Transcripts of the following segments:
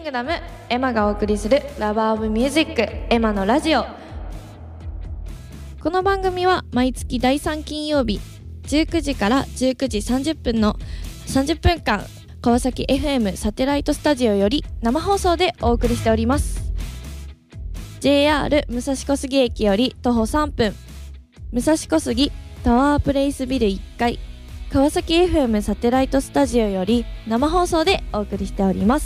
ングダムエマがお送りするラバーオブミュージックエマのラジオ。この番組は毎月第3金曜日19時から19時30分の30分間川崎 FM サテライトスタジオより生放送でお送りしております。 JR 武蔵小杉駅より徒歩3分、武蔵小杉タワープレイスビル1階川崎 FM サテライトスタジオより生放送でお送りしております。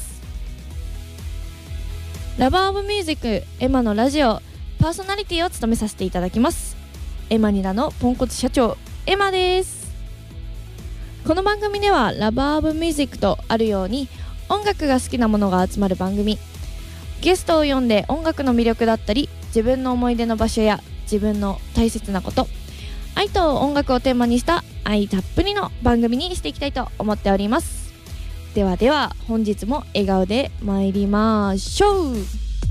ラバーオブミュージックエマのラジオパーソナリティを務めさせていただきますエマニラのポンコツ社長エマです。この番組ではラバーオブミュージックとあるように音楽が好きなものが集まる番組。ゲストを呼んで音楽の魅力だったり自分の思い出の場所や自分の大切なこと、愛と音楽をテーマにした愛たっぷりの番組にしていきたいと思っております。ではでは本日も笑顔で参りましょう。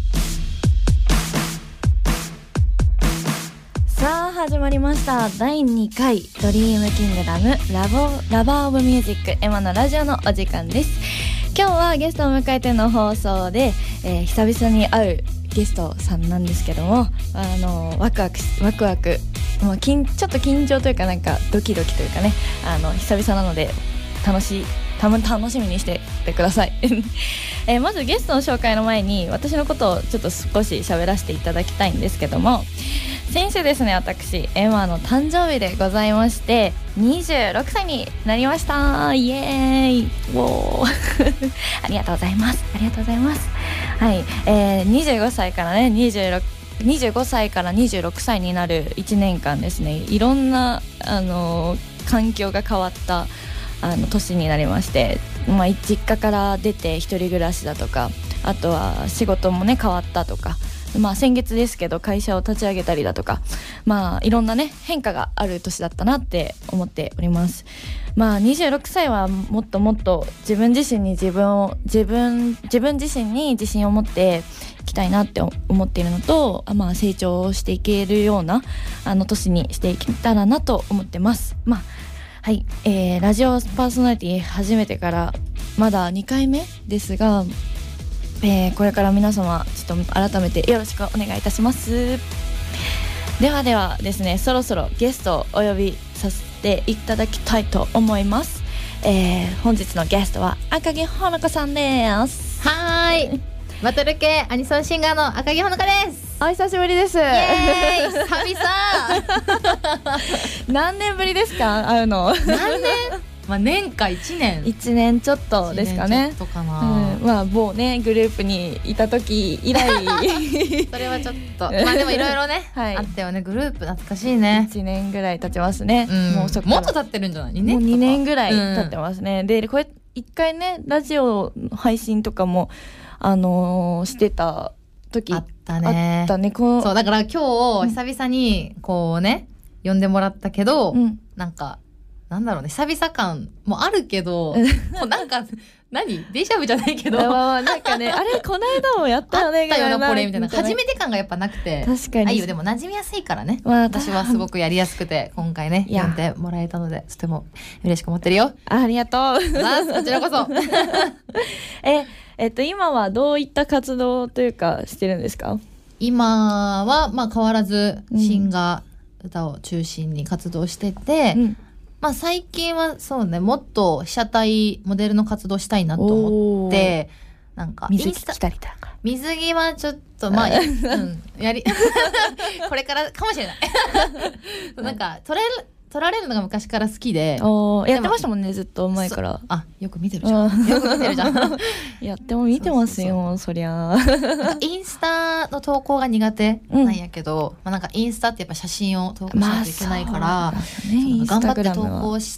さあ始まりました第2回ドリームキングダムラバーオブミュージックエマのラジオのお時間です。今日はゲストを迎えての放送で、久々に会うゲストさんなんですけども、ワクワク、ちょっと緊張というかなんかドキドキというかね、久々なので楽しみにしててください、まずゲストの紹介の前に私のことをちょっと少し喋らせていただきたいんですけども、先週ですね、私エマの誕生日でございまして26歳になりました。イエーイおーありがとうございます。はい、25歳からね25歳から26歳になる1年間ですね、いろんな、環境が変わった年になりまして、実家から出て一人暮らしだとか、あとは仕事もね変わったとか、先月ですけど会社を立ち上げたりだとか、いろんなね変化がある年だったなって思っております。26歳はもっともっと自分自身に自分自身に自信を持っていきたいなって思っているのと、成長していけるような年にしていけたらなと思ってます。はい、ラジオパーソナリティ始めてからまだ2回目ですが、これから皆様ちょっと改めてよろしくお願いいたします。ではですね、そろそろゲストをお呼びさせていただきたいと思います。本日のゲストは赤木ほのかさんです。 はーい、バトル系アニソンシンガーの赤木ほのかです。 お久しぶりです。 イエーイ久々 何年ぶりですか、会うの。 何年年か1 年ちょっとですかね。 1年ちょっとかな、 某ねグループにいた時以来それはちょっとでもいろいろね、はい、あったよね。グループ懐かしいね。 1年ぐらい経ちますね、 もうそっからもっと経ってるんじゃない？2年もう2年ぐらい経ってますね、でこれ一回ねラジオの配信とかもしてた時あったね。そうだから今日久々にこうね、呼んでもらったけど、なんだろうね、久々感もあるけど、もうなんかデジャブじゃないけど、 なんかねあれこの間もやったよね、 あったよなこれみたいな初めて感がやっぱなくて、 確かに。 あいいよ、でも馴染みやすいからね、私はすごくやりやすくて今回ね呼んでもらえたのでとても嬉しく思ってるよ。 ありがとう。 こちらこそ今はどういった活動というかしてるんですか？ 今は変わらずシンガー、歌を中心に活動してて、最近はそうね、もっと被写体モデルの活動したいなと思って、なんか水着着たりとか。 水着はちょっとやりこれからかもしれないなんか撮られるのが昔から好きでやってましたもんね、ずっと前から。 よく見てるじゃんやっても見てますよ、そりゃ。 インスタの投稿が苦手なんやけど、なんかインスタってやっぱ写真を投稿しないといけないから、頑張って投稿して、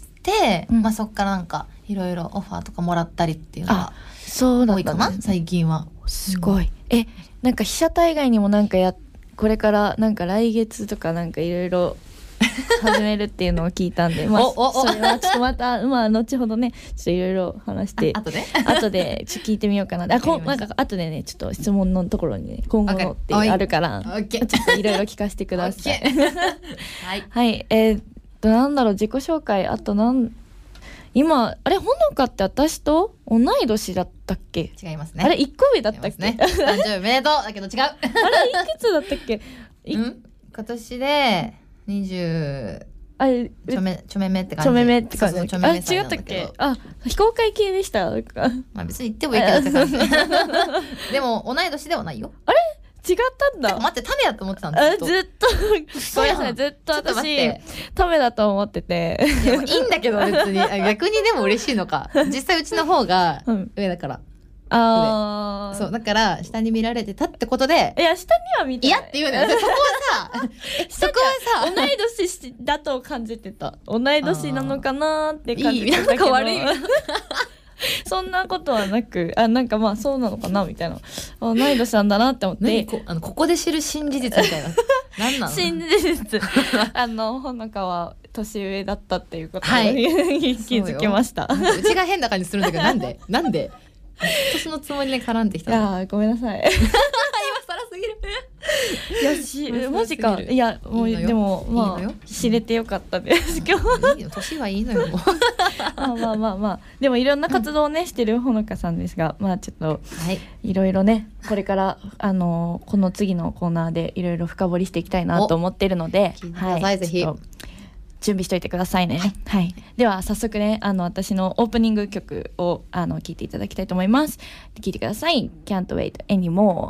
そっからなんかいろいろオファーとかもらったりっていうのが多いかな、最近は。 すごい。なんか被写体以外にもこれからなんか来月とかなんかいろいろ始めるっていうのを聞いたんで、それはちょっとまた後ほどねちょっといろいろ話して後でちょっと聞いてみようかな。なんか後でねちょっと質問のところにね今後のってあるからちょっといろいろ聞かせてください。はい、なんだろう、自己紹介あと今あれほのかって私と同い年だったっけ？ 違いますね。 あれ1個上だったっけ？ ね、誕生日おめでとうだけど違う。あれいくつだったっけ？ 今年で20。ちょめめって感じ。 ちょめめって感じ。 ちょめめ違ったっけ？非公開系でした。 まあ別に言ってもいいけどって感じ。でも同い年ではないよ。 あれ違ったんだ。 待って、タメだと思ってたんですずっとごめんなさい、ずっと私タメだと思ってて。 いいんだけど別に逆にでも嬉しいのか。実際うちの方が上だから。そうだから下に見られてたってことで、 いや下には見てない。 いやって言うのよ。そこはさ、 同い年だと感じてた。同い年なのかなって感じてたけど。 なんか悪い。 そんなことはなく、なんかまあそうなのかなみたいな。同い年なんだなって思って。 ここで知る新事実みたいな。何なの？ 新事実。ほのかは年上だったっていうことに気づきました。 うちが変な感じするんだけど、なんでそのつもりで絡んできたの？ いやごめんなさい。 今更すぎる。 いやマジか。いやもうでもまあ知れてよかったです今日。 年はいいのよ。 まあでもいろんな活動をねしてるほのかさんですが、まあちょっといろいろねこれからこの次のコーナーでいろいろ深掘りしていきたいなと思ってるので、 はい、ぜひ準備しといてくださいね。はい。では早速ね私のオープニング曲を聴いていただきたいと思います。聴いてください。Can't wait anymore。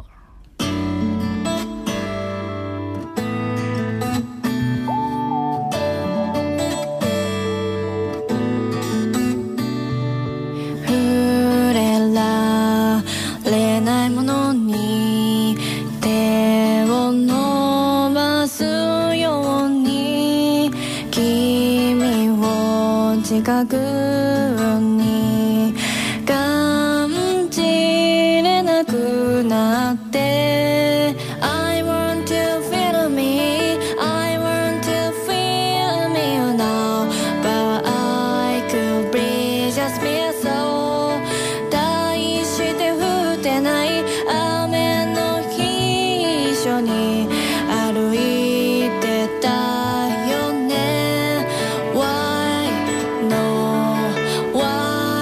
近くに感じれなくなって I want to feel me I want to feel me now But I could be just be so 大して降ってない雨の日一緒に歩いてたよねWhy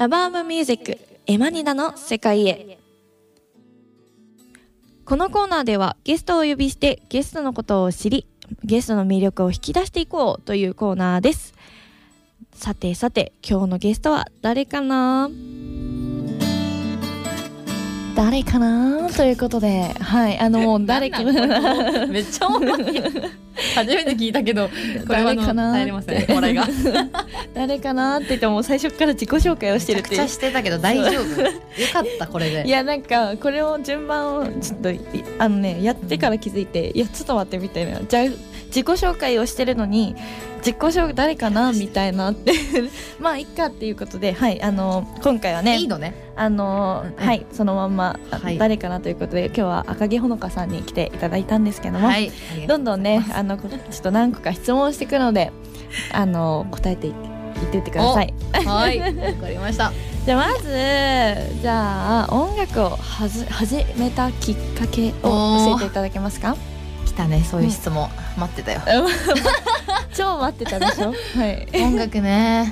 ラバームミュージックエマニダの世界へ。このコーナーではゲストをお呼びしてゲストのことを知り、ゲストの魅力を引き出していこうというコーナーです。さてさて、今日のゲストは誰かなということで、はい、もう誰かなめっちゃおもろい初めて聞いたけど、これは入りますね、笑いが誰かなって言っても最初から自己紹介をしてるっていう。 めちゃくちゃしてたけど大丈夫よかったこれで。 いや、なんかこれを順番をちょっとやってから気づいて、いやちょっと待ってみたいな、じゃあ自己紹介をしてるのに自己紹介誰かなみたいなってまあいっかっていうことで、はい、今回はね、 いいのね、 はい、そのまんま、はい、誰かなということで今日は赤木ほのかさんに来ていただいたんですけども、はい、どんどんねちょっと何個か質問していくので答えていってください。 はい、わかりましたじゃあまず音楽を始めたきっかけを教えていただけますか？ 来たね、そういう質問、待ってたよ超待ってたでしょはい、 音楽ね、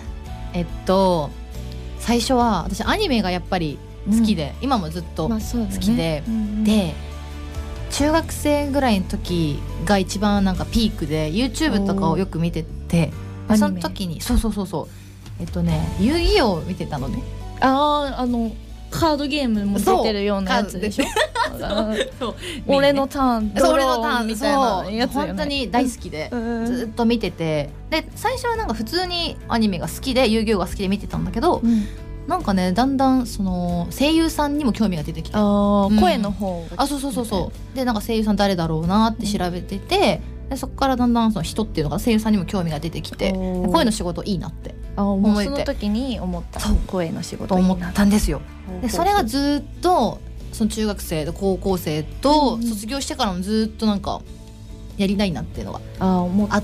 最初は私アニメがやっぱり好きで、今もずっと好きで、で中学生ぐらいの時が一番なんかピークで YouTube とかをよく見てて、その時にそう遊戯王を見てたのね。 カードゲームも出てるようなやつでしょ俺のターン俺のターンみたいなやつ、 ね、 本当に大好きで、ずっと見てて、で最初はなんか普通にアニメが好きで遊戯王が好きで見てたんだけど、なんかねだんだんその声優さんにも興味が出てきて、 声の方、 そうでなんか声優さん誰だろうなって調べてて、でそこからだんだんその人っていうのが声優さんにも興味が出てきて、声の仕事いいなって思えて、 その時に思った。声の仕事いいなと思ったんですよ。でそれがずっとその中学生と高校生と卒業してからもずっとなんかやりたいなっていうのがあって、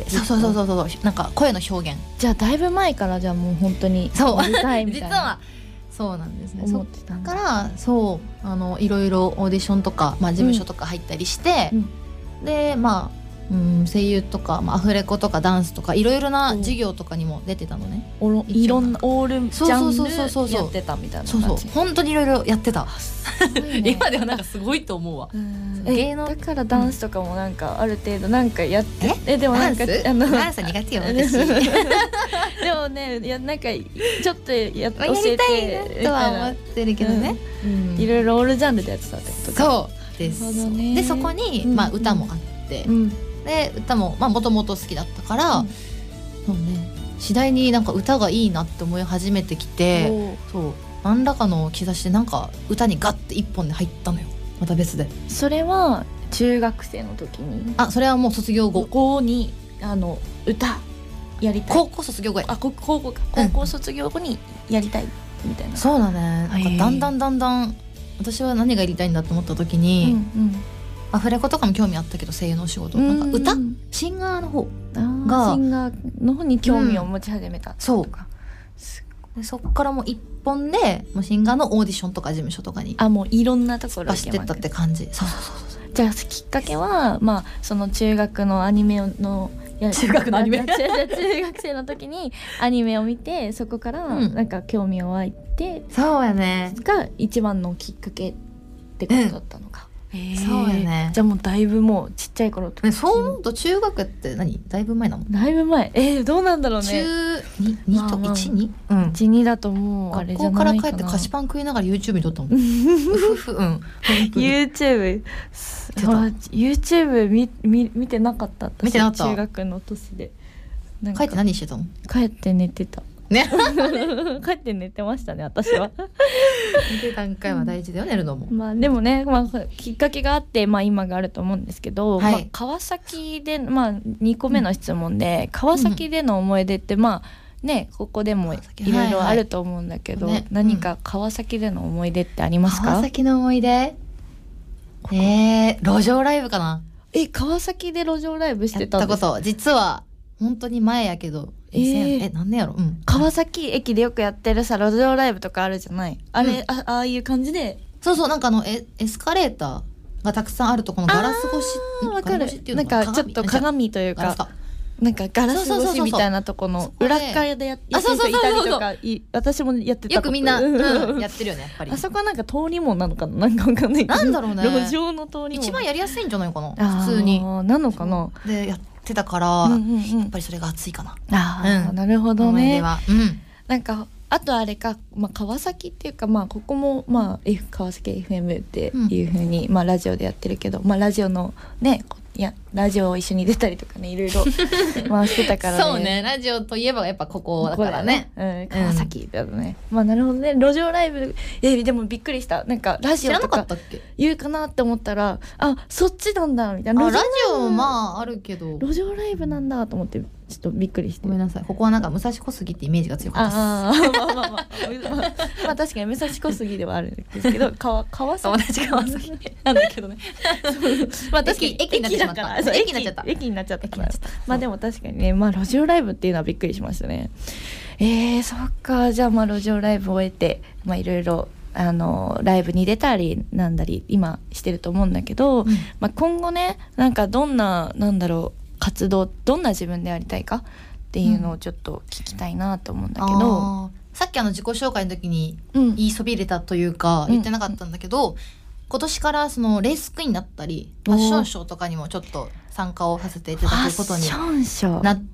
そうなんか声の表現。 じゃあだいぶ前からじゃあもう本当にやりたいみたいな実はそうなんですね。 思ってたんだ。 だからいろいろオーディションとか、事務所とか入ったりして、で声優とか、アフレコとかダンスとかいろいろな授業とかにも出てたのね。 いろんなオールジャンルやってたみたいな感じ。 そう本当にいろいろやってた今ではなんかすごいと思うわ。 芸能だからダンスとかもなんかある程度なんかやってでもなんかダンス苦手よ私でもねなんかちょっと教えてやりたいなとは思ってるけどね、 いろいろオールジャンルでやってたってことか。 そうです。でそこに歌もあって、で歌ももともと好きだったから、そうね、次第になんか歌がいいなって思い始めてきて、そう何らかの兆しでなんか歌にガッて一本で入ったのよ。また別で。 それは中学生の時に？ それはもう卒業後。 高校に歌やりたい。 高校卒業後や。 高校卒業後にやりたいみたいな。 そうだね。なんかだんだん私は何がやりたいんだと思った時に、アフレコとかも興味あったけど声優のお仕事、なんか歌シンガーの方がシンガーの方に興味を持ち始めた。 そうか。でそこからもう一本でもうシンガーのオーディションとか事務所とかにもういろんなところ走ってったって感じ。そうじゃあきっかけはその中学のアニメの中学生の時にアニメを見て、そこからなんか興味を湧いて、 そうやねが一番のきっかけってことだったのか。 そうやね。 じゃあもうだいぶもうちっちゃい頃とか。 そう思うと中学ってだいぶ前なの？ だいぶ前。どうなんだろうね。 中2と 1,2？ 1,2 だともうあれじゃないかな。 学校から帰って菓子パン食いながら YouTube に撮ったもん YouTube 見てなかった。 見てなかった。 中学の年で帰って何してたの？ 帰って寝てたね帰って寝てましたね、私は寝て段階は大事だよ、寝るのも。 でもね、きっかけがあって、今があると思うんですけど、川崎で、2個目の質問で、川崎での思い出って、ね、ここでもいろいろあると思うんだけど、何か川崎での思い出ってありますか？ 川崎の思い出、路上ライブかな。 川崎で路上ライブしてたんですか？ やったこと、実は本当に前やけど、何年やろ、 川崎駅でよくやってるさ路上ライブとかあるじゃない、あれ、ああいう感じで。 そうなんかエスカレーターがたくさんあるとこのガラス越し、 わかる。なんかちょっと鏡というかなんかガラス越しみたいなとこの裏側でやってる人いたりとか、私もやってた。 よくみんな、やってるよねやっぱり。 あそこはなんか通りもなのかな、なんかわかんないけど。 なんだろうね。 路上の通りも。 一番やりやすいんじゃないかな。普通に。 なのかな。 でやってたから、やっぱりそれが熱いかな。 なるほどね。 なんかあとあれか、川崎っていうか、ここも川崎 FM っていう風に、ラジオでやってるけど、ラジオのね、ラジオを一緒に出たりとかね、いろいろ回してたからね。 そうね、ラジオといえばやっぱここだからね。 川崎だね。なるほどね。路上ライブ、でもびっくりした。なんかラジオとか言うかなって思ったら、そっちなんだみたいな。 ラジオあるけど路上ライブなんだと思ってちょっとびっくりして。 ごめんなさい。ここはなんか武蔵小杉ってイメージが強かったです。 確かに武蔵小杉ではあるんですけど、川崎。 同じ川崎なんだけどね。駅になっちゃった。 駅になっちゃったから。でも確かにね、路上ライブっていうのはびっくりしましたね。そっか。じゃあ路上ライブを終えていろいろライブに出たりなんだり今してると思うんだけど、今後ね、なんかどんな活動、どんな自分でやりたいかっていうのをちょっと聞きたいなと思うんだけど、 さっき自己紹介の時に言いそびれたというか言ってなかったんだけど、今年からそのレースクイーンだったりファッションショーとかにもちょっと参加をさせていただくことになって、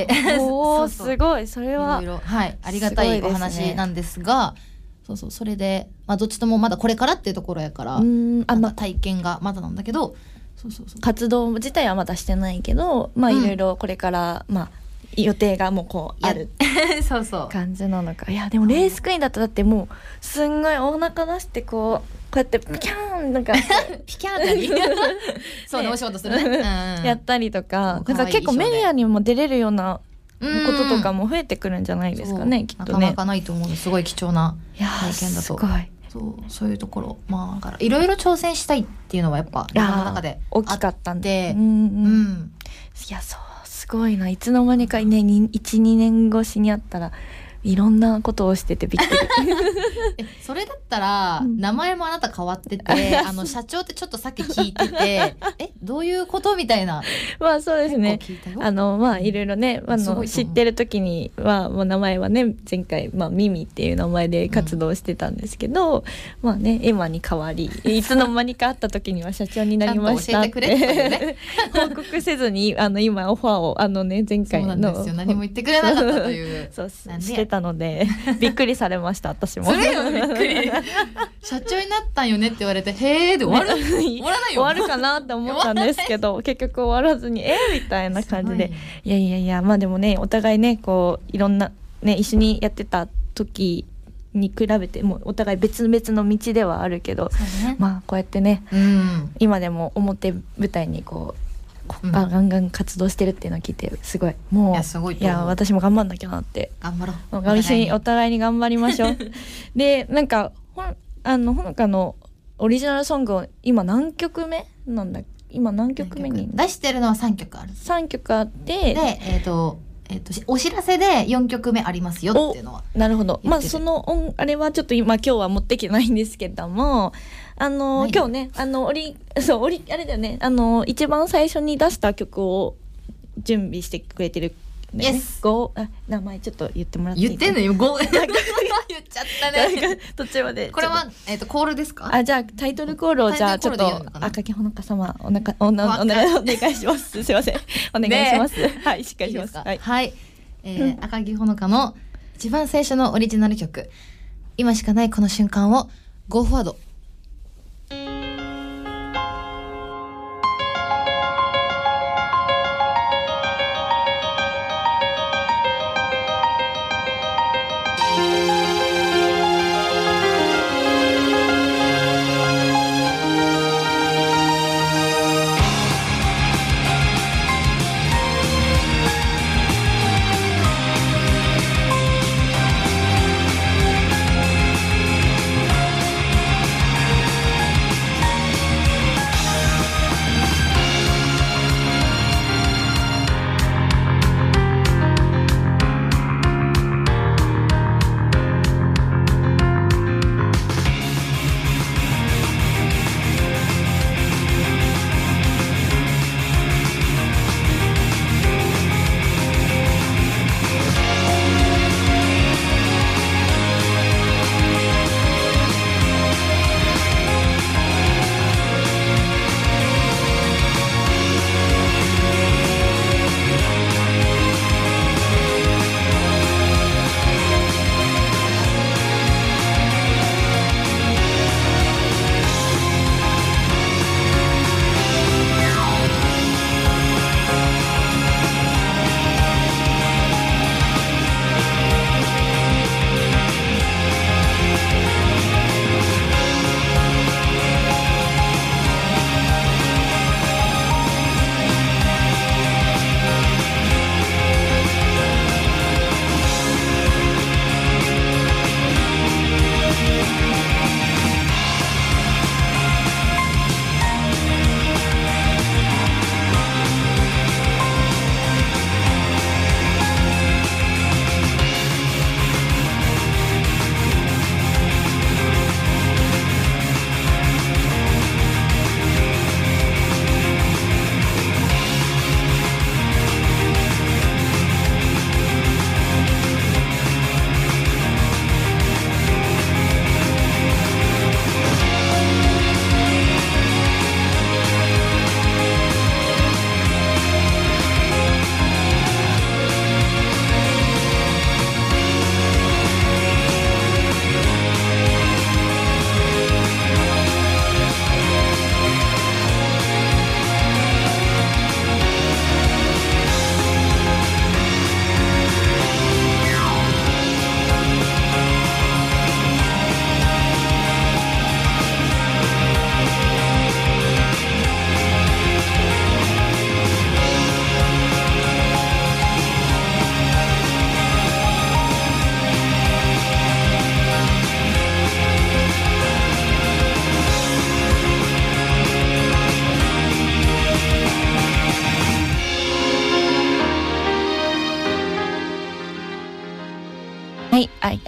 すごい、それはいろいろ、ありがたいお話なんですが、それでどっちともまだこれからっていうところやから、体験がまだなんだけど、 活動自体はまだしてないけど、いろいろこれから予定がもうこうある感じなのか。いやでもレースクイーンだとだってもうすんごいお腹出してこうやってピキャーンなんかピキャーンってそうね、お仕事するねやったりとか、結構メディアにも出れるようなこととかも増えてくるんじゃないですかね、きっとね。 なかなかないと思うの。すごい貴重な体験だと。そういうところ、だからいろいろ挑戦したいっていうのはやっぱ自分の中で大きかったんで、いやすごいな。いつの間にかね、1,2 年越しにあったらいろんなことをしててびっくりそれだったら、名前もあなた変わってて社長ってちょっとさっき聞いててどういうことみたいな。 そうですね。いろいろね、知ってる時にはもう名前はね、前回ミミっていう名前で活動してたんですけど、エマに変わり、いつの間にか会った時には社長になりましたって報告せずに今オファーを前回の、そうなんですよ、 何も言ってくれなかったというそうしてたのでびっくりされました。私もそれよ、びっくり社長になったんよねって言われて、へーで終わらないよ。 終わるかなって思ったんですけど結局終わらずにみたいな感じで、いやでもね、お互いね、こういろんなね、一緒にやってた時に比べてもうお互い別々の道ではあるけど、こうやってね、今でも表舞台にこうガンガン活動してるっていうのを聞いて、すごいもういや私も頑張んなきゃなって。 頑張ろう、 一緒にお互いに頑張りましょうで、なんかほのかのオリジナルソングを今何曲目なんだ。今何曲目に出してるのは3曲ある。 3曲あって、 でお知らせで4曲目ありますよっていうのは。 なるほど。そのあれはちょっと今日は持ってきてないんですけども、今日ね、あれだよね、一番最初に出した曲を準備してくれてる、ね、名前ちょっと言ってもらっていい？ 言ってんのよ、言っちゃったね途中まで。 これはコールですか？ じゃあタイトルコールを、じゃあちょっと赤木ほのか様お願いします。すいません、お願いします。はい、しっかりします。 はい、赤木ほのかの一番最初のオリジナル曲、今しかないこの瞬間を Go Forward。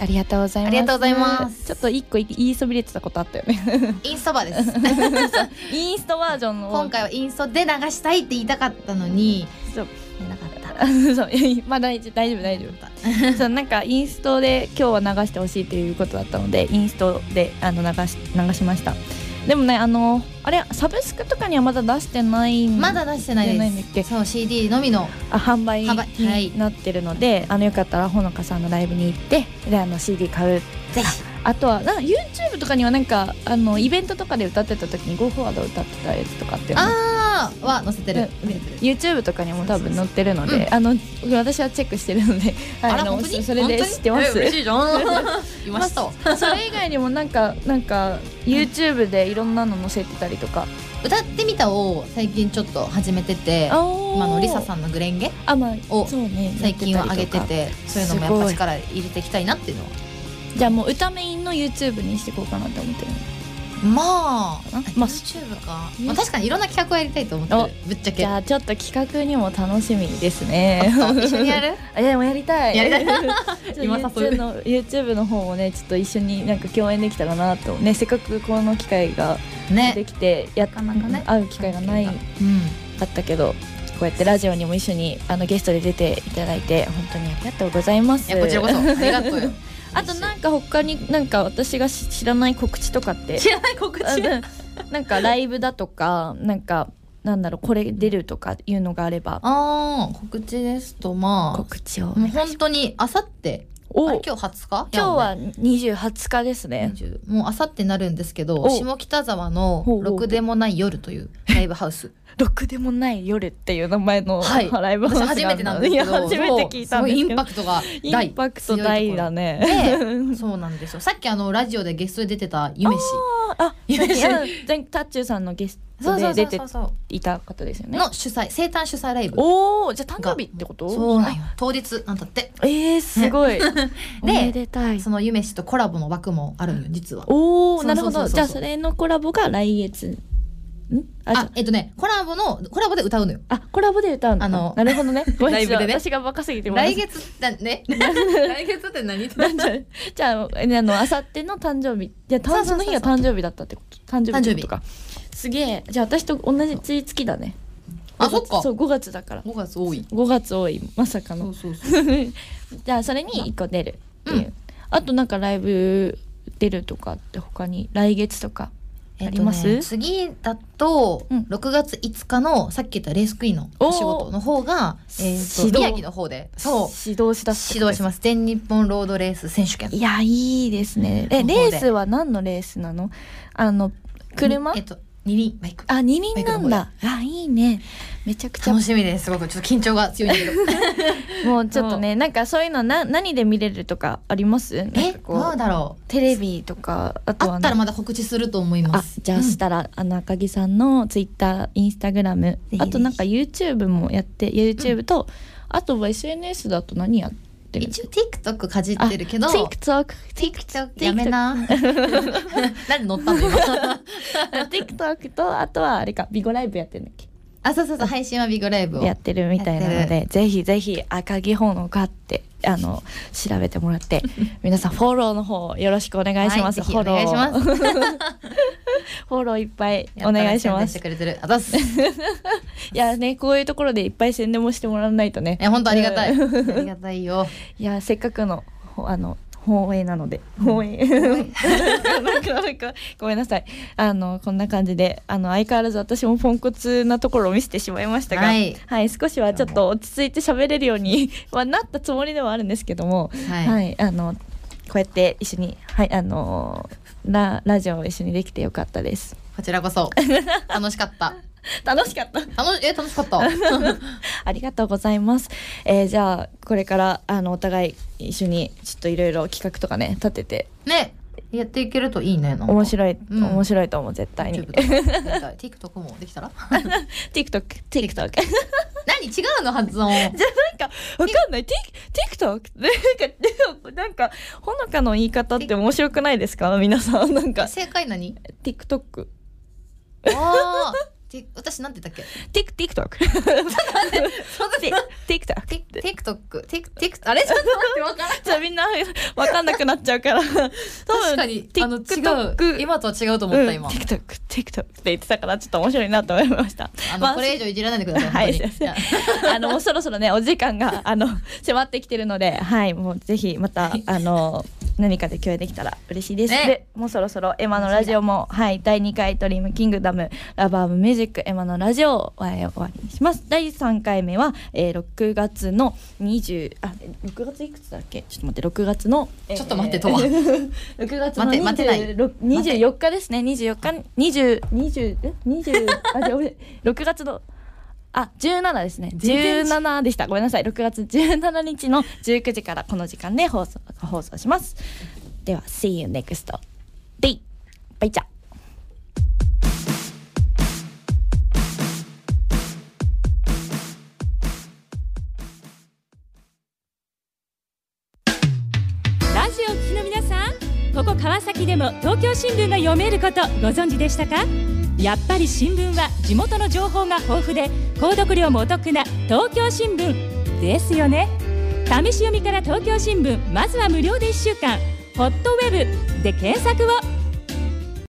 ありがとうございます。 ありがとうございます。 ちょっと一個言いそびれてたことあったよね。 インストバですインストバージョンの今回はインストで流したいって言いたかったのにそう言えなかった。 そうまあ大丈夫そうなんかインストで今日は流してほしいということだったのでインストで流しました。でもねあれサブスクとかにはまだ出してないまだ出してないです。 ないんだっけ。 そう CD のみの販売はになってるので、よかったらほのかさんのライブに行ってでCD 買う。 ぜひ。 あとはYouTube とかにはなんかイベントとかで歌ってた時に Go Forward 歌ってたやつとかっては載せてる、 YouTube とかにも多分載ってるので、私はチェックしてるので、 本当にそれで知ってます。 嬉しいじゃん。いました。 それ以外にもなんか YouTube でいろんなの載せてたりとか。 歌ってみたを最近ちょっと始めてて、今のリサさんのグレンゲを最近は上げてて、そういうのもやっぱ力入れていきたいなっていうのは。 じゃあもう歌メインの YouTube にしていこうかなと思ってる。 まあ YouTube か、確かにいろんな企画をやりたいと思ってる。ぶっちゃけじゃあちょっと企画にも楽しみですね。 一緒にやる？ でもやりたい。 今誘う。 YouTube の方もねちょっと一緒になんか共演できたらなとね、せっかくこの機会ができて会う機会がないあったけど、こうやってラジオにも一緒にゲストで出ていただいて本当にありがとうございます。 こちらこそありがとうよ。 あとなんか他になんか私が知らない告知とかって知らない告知なんかライブだとかなんかなんだろうこれ出るとかいうのがあれば。 告知ですと告知をもう本当にあさって今日20日？ 今日は20日ですね。 もうあさってなるんですけど、下北沢のろくでもない夜というライブハウス。 ろくでもない夜っていう名前のライブハウス。 初めてなんですけど、 初めて聞いたんですけど、 インパクトがインパクト大だね。 そうなんですよ。さっきラジオでゲストで出てたゆめし、タッチューさんのゲストで出ていた方ですよね。 の主催、生誕主催ライブ。 おお、じゃあ誕生日ってこと？ そうなんよ。当日なんだって。 すごい。おめでたい。 そのゆめしとコラボの枠もあるのよ実は。 おお、なるほど。じゃあそれのコラボが来月。 コラボで歌うのよ。 コラボで歌うの。なるほどね。 ライブでね。 私がバカすぎて来月だね。来月って何？ じゃああさっての誕生日。じゃあその日が誕生日だったってこと？誕生日とか。すげえ。じゃあ私と同じ月だね。 そっか。 そう5月だから。 5月多い。 5月多いまさかの。じゃあそれに1個出るっていう。あとなんかライブ出るとかって他に来月とか。あります？ 次だと6月5日のさっき言ったレースクイーンのお仕事の方が宮城の方で指導します。全日本ロードレース選手権。 いやいいですね。レースは何のレースなの？車？ 二輪バイク。 二輪なんだ。いいね。めちゃくちゃ楽しみです。すごくちょっと緊張が強いんだけど。 もうちょっとね、なんかそういうの何で見れるとかあります？ なんだろう。 テレビとかあったらまだ告知すると思います。 じゃあしたら赤木さんのツイッター、インスタグラム、あとなんか YouTube もやって YouTube とあとは SNS だと何やってる？ 一応 TikTok かじってるけど。 TikTok やめな。何乗ったの今。 TikTok とあとはあれかビゴライブやってるんだっけ？ そう配信はビゴライブをやってるみたいなので、ぜひぜひ赤木ほのかって調べてもらって皆さんフォローの方よろしくお願いします。 フォローお願いします。 フォローいっぱいお願いします。いやね、こういうところでいっぱい宣伝もしてもらわないとね。 本当ありがたい。ありがたいよ。 いやせっかくの放映なので放映なんかごめんなさい。こんな感じで相変わらず私もポンコツなところを見せてしまいましたが、少しはちょっと落ち着いて喋れるようにはなったつもりではあるんですけども、こうやって一緒にラジオを一緒にできてよかったです。 こちらこそ楽しかった。 楽しかったありがとうございます。じゃあこれからお互い一緒にちょっといろいろ企画とかね立ててねやっていけるといいね。 面白いと思う絶対に。 TikTok もできたら TikTok 何違うの発音。 じゃあなんかわかんない。TikTok なんかほのかの言い方って面白くないですか皆さん？なんか正解何？ TikTok 私なんて言ったっけ？ TikTok あれちょっと待ってわからん。 じゃあみんなわかんなくなっちゃうから確かに違う、今とは違うと思った今、 TikTok って言ってたからちょっと面白いなと思いました。 これ以上いじらないでください。 はい、もうそろそろねお時間が迫ってきてるので、はい、もうぜひまた何かで共演できたら嬉しいです、ね、でもうそろそろエマのラジオも、はい、第2回ドリームキングダムラブミュージックエマのラジオを終わりにします。第3回目は、6月の6月いくつだっけ、ちょっと待って、6月の、 ちょっと待ってとは 6月の24日ですね。24日6月の17ですね。17でした。ごめんなさい。6月17日の19時からこの時間で放送します。では See you next day。バイチャ。 ラジオを聴きの皆さん、ここ川崎でも東京新聞が読めることご存知でしたか？やっぱり新聞は地元の情報が豊富で購読料もお得な東京新聞ですよね。試し読みから東京新聞、まずは無料で1週間ホットウェブで検索を。